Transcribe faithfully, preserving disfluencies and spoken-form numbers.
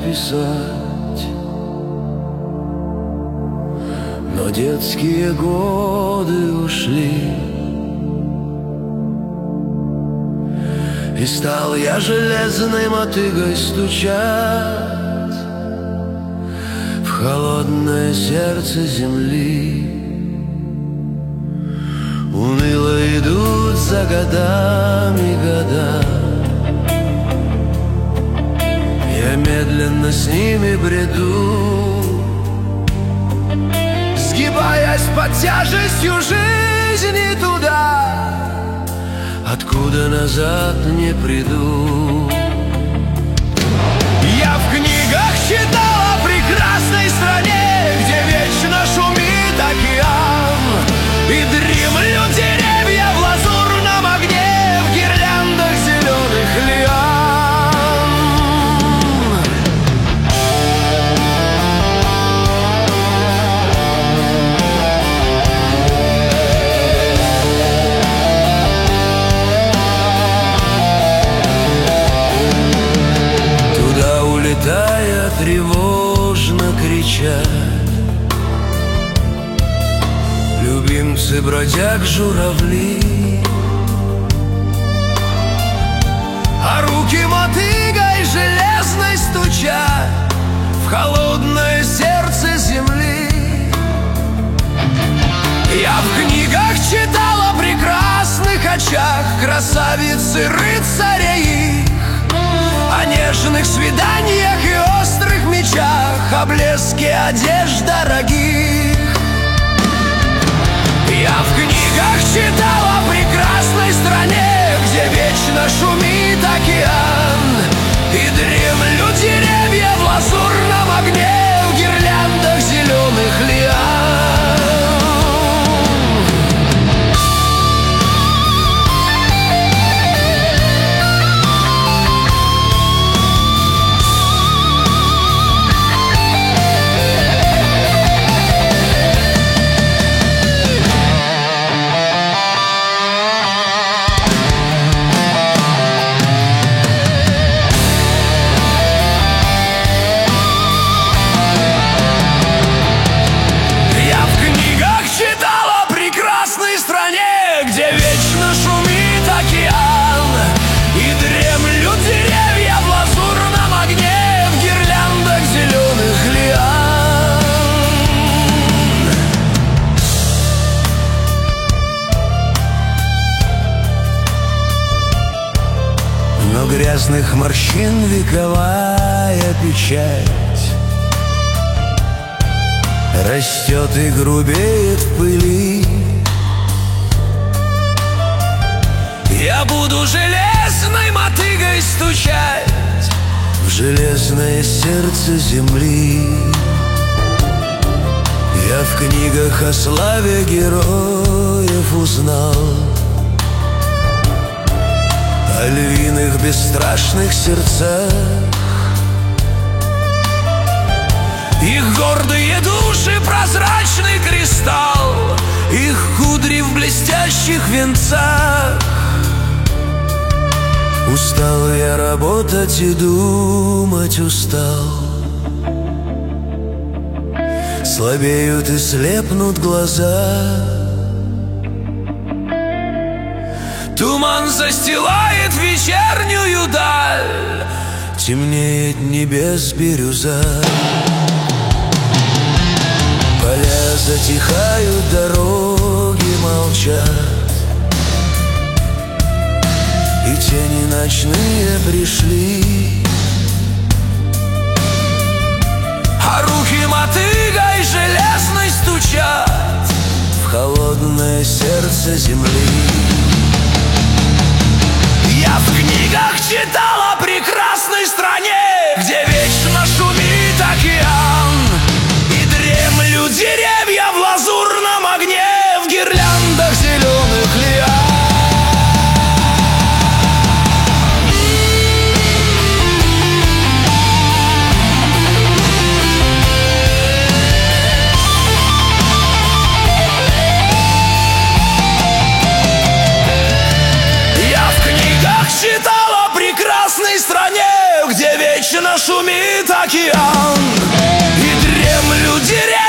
писать, но детские годы ушли, и стал я железной мотыгой стучать в холодное сердце земли. Уныло идут за годами года, я медленно с ними бреду, сгибаясь под тяжестью жизни туда, откуда назад не приду. Я в книгах читал о прекрасной стране, где вечно шумит океан, и дремлют деревья в лазурном огне, в гирляндах зеленых лиан. Туда улетая тревожно кричат любимцы бродяг журавли, а руки мотыгой железной стучат в холодное сердце земли. Я в книгах читал о прекрасных очах красавиц и рыцарей их, о нежных свиданиях и острых мечах, о блеске одежд дорогих. Я в книгах читал о прекрасной стране, где вечно шумит океан, и дремлют деревья в лазурном огне, в гирляндах зеленых лиан. Грязных морщин вековая печать растет и грубеет в пыли. Я буду железной мотыгой стучать в железное сердце земли. Я в книгах о славе героев узнал о львиных бесстрашных сердцах. Их гордые души прозрачный кристалл, их кудри в блестящих венцах. Устал я работать и думать устал, слабеют и слепнут глаза. Туман застилает вечернюю даль, темнеет небес бирюза. Поля затихают, дороги молчат, и тени ночные пришли, а руки мотыгой железной стучат в холодное сердце земли. Я в книгах читал о прекрасной стране, где вечно шумит океан, и дремлют деревья в лазурном огне, в гирляндах зеленых лиан. Читал о прекрасной стране, где вечность вечно шумит океан, и дремлют деревья